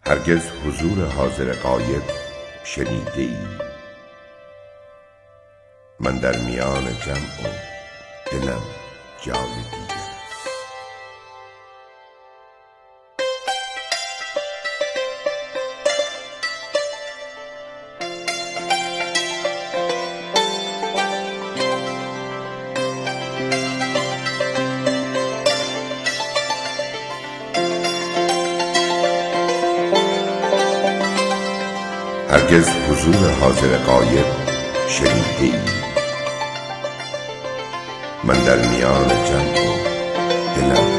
هرگز حضور حاضر غایب شنیده ای؟ من در میان جمع و دلم جای دیگر است. هرگز حضور حاضر غایب شنیده ای؟ من در میان جمع و دلم